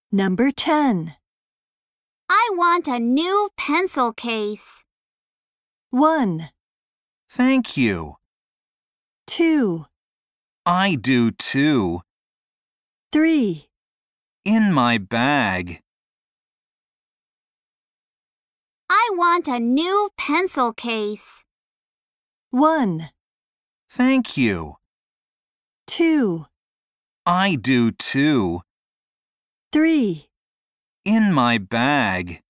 Number 10. I want a new pencil case. 1, Thank you. 2, I do too. 3. In my bag. I want a new pencil case. 1, Thank you. 2, I do too. 3. In my bag.